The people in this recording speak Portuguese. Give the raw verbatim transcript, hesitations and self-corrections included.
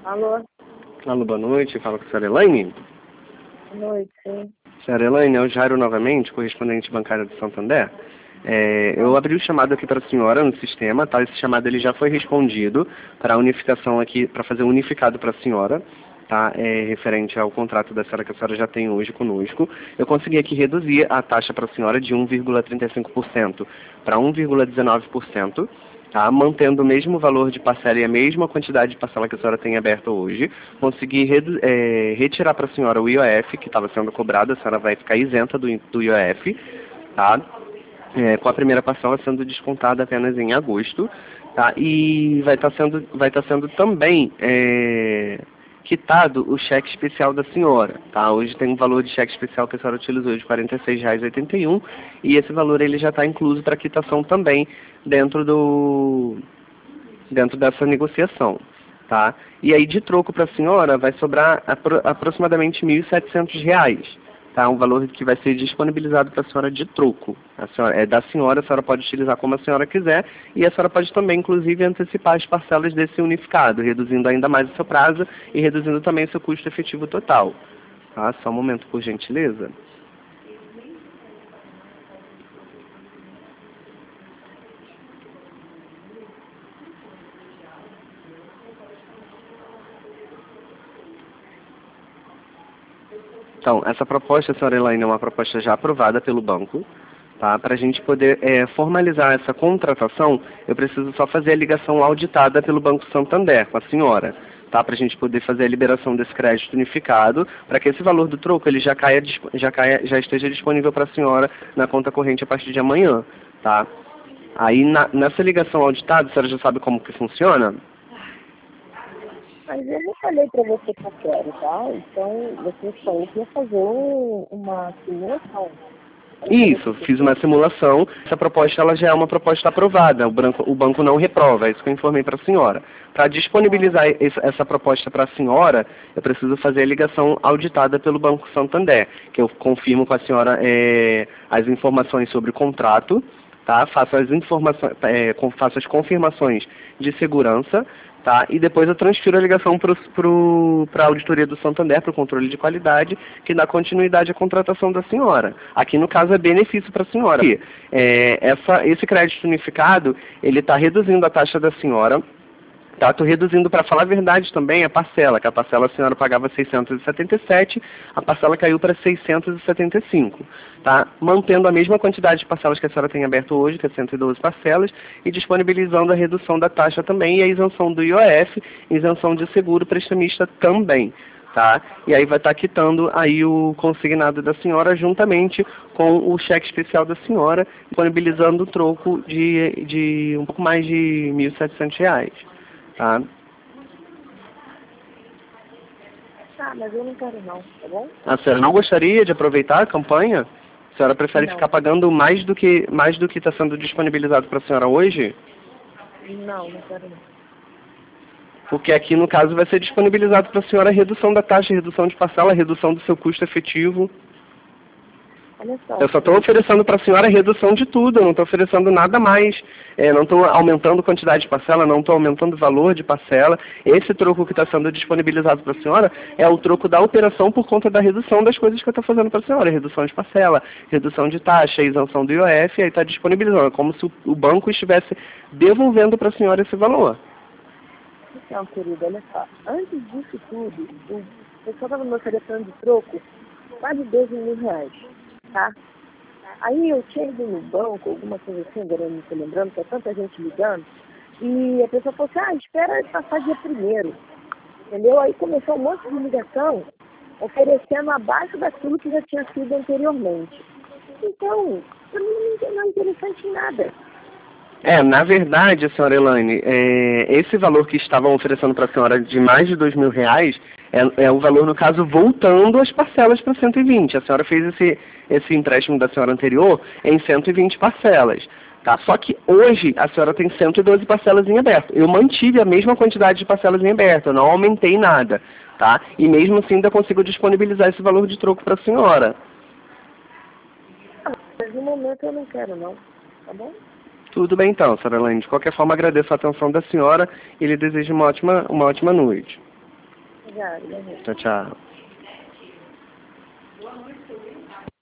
Alô? Alô, boa noite. Fala com a senhora Elaine. Boa noite, sim. Senhora Elaine, é o Jairo novamente, correspondente bancário do Santander. É, eu abri o chamado aqui para a senhora no sistema, tá? Esse chamado ele já foi respondido para a unificação aqui, para fazer unificado para a senhora, tá? É, referente ao contrato da senhora que a senhora já tem hoje conosco. Eu consegui aqui reduzir a taxa para a senhora de um vírgula trinta e cinco por cento para um vírgula dezenove por cento. Tá, mantendo o mesmo valor de parcela e a mesma quantidade de parcela que a senhora tem aberta hoje, consegui redu é, retirar para a senhora o I O F que estava sendo cobrado, a senhora vai ficar isenta do, do I O F, tá? É, com a primeira parcela sendo descontada apenas em agosto, tá? E vai estar tá sendo, vai tá sendo também é, quitado o cheque especial da senhora, tá? Hoje tem um valor de cheque especial que a senhora utilizou de quarenta e seis reais e oitenta e um centavos e esse valor ele já está incluso para quitação também dentro do dentro dessa negociação, tá? E aí de troco para a senhora vai sobrar apro aproximadamente mil e setecentos reais, tá? Um valor que vai ser disponibilizado para a senhora de troco. A senhora, é da senhora, a senhora pode utilizar como a senhora quiser e a senhora pode também, inclusive, antecipar as parcelas desse unificado, reduzindo ainda mais o seu prazo e reduzindo também o seu custo efetivo total. Tá? Só um momento, por gentileza. Então, essa proposta, senhora Elaine, é uma proposta já aprovada pelo banco. Tá? Para a gente poder é, formalizar essa contratação, eu preciso só fazer a ligação auditada pelo Banco Santander com a senhora. Tá? Para a gente poder fazer a liberação desse crédito unificado, para que esse valor do troco ele já, caia, já, caia, já esteja disponível para a senhora na conta corrente a partir de amanhã. Tá? Aí, na, nessa ligação auditada, a senhora já sabe como que funciona? Mas eu não falei pra você que eu quero, tá? Então, você falou que ia fazer um, uma simulação. Isso, fiz uma simulação. Essa proposta ela já é uma proposta aprovada, o, branco, o banco não reprova, é isso que eu informei para a senhora. Para disponibilizar esse, essa proposta para a senhora, eu preciso fazer a ligação auditada pelo Banco Santander, que eu confirmo com a senhora é, as informações sobre o contrato, tá? Faço as informações, é, faço as confirmações de segurança, tá? E depois eu transfiro a ligação para a auditoria do Santander, para o controle de qualidade, que dá continuidade à contratação da senhora. Aqui, no caso, é benefício para a senhora. É, essa, esse crédito unificado, ele está reduzindo a taxa da senhora. Tá, estou reduzindo, para falar a verdade também, a parcela, que a parcela a senhora pagava seiscentos e setenta e sete, a parcela caiu para seiscentos e setenta e cinco, tá? Mantendo a mesma quantidade de parcelas que a senhora tem aberto hoje, que é cento e doze parcelas, e disponibilizando a redução da taxa também, e a isenção do I O F, isenção de seguro prestamista também. Tá? E aí vai estar quitando aí o consignado da senhora juntamente com o cheque especial da senhora, disponibilizando o troco de, de um pouco mais de mil e setecentos reais. Tá? Tá, mas eu não quero não, tá bom? A senhora não gostaria de aproveitar a campanha? A senhora prefere Não. ficar pagando mais do que mais do que está sendo disponibilizado para a senhora hoje? Não, não quero não. Porque aqui no caso vai ser disponibilizado para a senhora a redução da taxa, redução de parcela, redução do seu custo efetivo. Olha só. Eu só estou oferecendo para a senhora a redução de tudo, eu não estou oferecendo nada mais. É, não estou aumentando a quantidade de parcela, não estou aumentando o valor de parcela. Esse troco que está sendo disponibilizado para a senhora é o troco da operação por conta da redução das coisas que eu estou fazendo para a senhora. Redução de parcela, redução de taxa, isenção do I O F, e aí está disponibilizando. É como se o banco estivesse devolvendo para a senhora esse valor. Então, querido, olha só. Antes disso tudo, o pessoal estava me oferecendo de troco quase doze mil reais. Tá? Aí eu tinha ido no banco, alguma coisa assim, agora eu não estou lembrando, que é tanta gente ligando, e a pessoa falou assim, ah, espera passar dia primeiro, entendeu? Aí começou um monte de ligação, oferecendo abaixo daquilo que já tinha sido anteriormente. Então, para mim não é interessante em nada. É, na verdade, senhora Elaine, é, esse valor que estavam oferecendo para a senhora de mais de dois mil reais é, é o valor, no caso, voltando as parcelas para cento e vinte. A senhora fez esse, esse empréstimo da senhora anterior em cento e vinte parcelas. Tá? Só que hoje a senhora tem cento e doze parcelas em aberto. Eu mantive a mesma quantidade de parcelas em aberto, eu não aumentei nada. Tá? E mesmo assim ainda consigo disponibilizar esse valor de troco para a senhora. Mas no momento eu não quero não, tá bom? Tudo bem então, senhora Elaine. De qualquer forma, agradeço a atenção da senhora e lhe desejo uma ótima, uma ótima noite. Obrigada. Tchau, tchau.